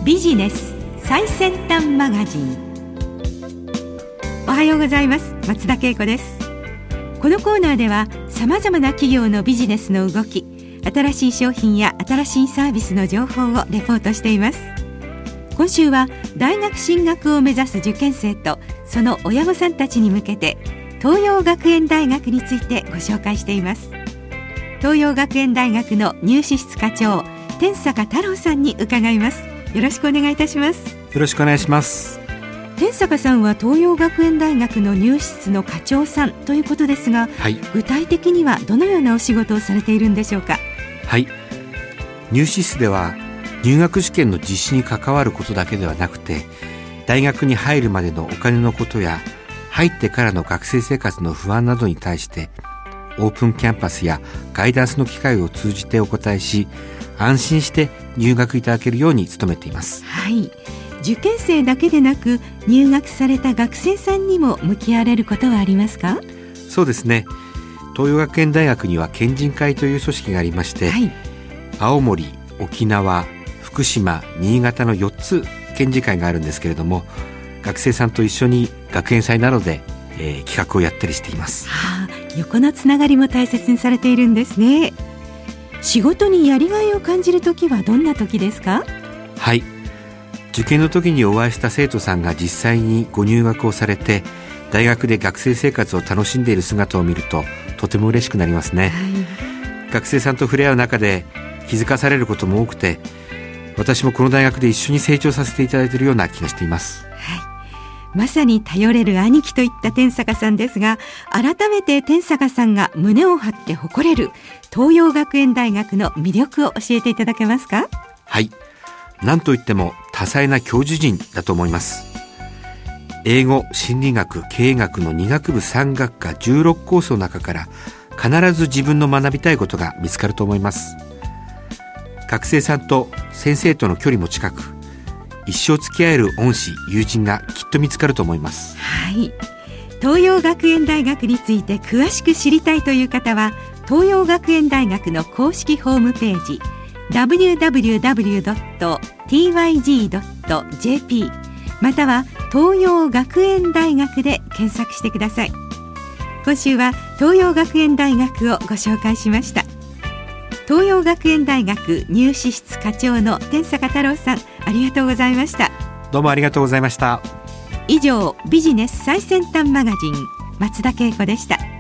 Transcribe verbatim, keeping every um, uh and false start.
ビジネス最先端マガジン。おはようございます。松田恵子です。このコーナーではさまざまな企業のビジネスの動き、新しい商品や新しいサービスの情報をレポートしています。今週は大学進学を目指す受験生とその親御さんたちに向けて東洋学園大学についてご紹介しています。東洋学園大学の入試室課長、天坂太郎さんに伺います。よろしくお願いいたします。 よろしくお願いします。 天坂さんは東洋学園大学の入試室の課長さんということですが、はい、具体的にはどのようなお仕事をされているんでしょうか。 はい、入試室では入学試験の実施に関わることだけではなくて、大学に入るまでのお金のことや入ってからの学生生活の不安などに対してオープンキャンパスやガイダンスの機会を通じてお答えし、安心して入学いただけるように努めています。 はい、受験生だけでなく入学された学生さんにも向き合われることはありますか。 そうですね、東洋学園大学には県人会という組織がありまして、はい、青森、沖縄、福島、新潟のよっつ県人会があるんですけれども、学生さんと一緒に学園祭などで、えー、企画をやったりしています。 はあ、横のつながりも大切にされているんですね。仕事にやりがいを感じるときはどんなときですか。 はい、受験の時にお会いした生徒さんが実際にご入学をされて大学で学生生活を楽しんでいる姿を見るととても嬉しくなりますね。はい、学生さんと触れ合う中で気づかされることも多くて、私もこの大学で一緒に成長させていただいているような気がしています。 はい、まさに頼れる兄貴といった天坂さんですが、改めて天坂さんが胸を張って誇れる東洋学園大学の魅力を教えていただけますか。 はい、何といっても多彩な教授陣だと思います。英語、心理学、経営学のに学部さん学科じゅうろくコースの中から必ず自分の学びたいことが見つかると思います。学生さんと先生との距離も近く、一生付き合える恩師、友人がきっと見つかると思います。 はい、東洋学園大学について詳しく知りたいという方は、東洋学園大学の公式ホームページ ダブリューダブリューダブリュードットティーワイジードットジェーピー または東洋学園大学で検索してください。今週は東洋学園大学をご紹介しました。東洋学園大学入試室課長の天坂太郎さん、ありがとうございました。 どうもありがとうございました。 以上、ビジネス最先端マガジン、松田恵子でした。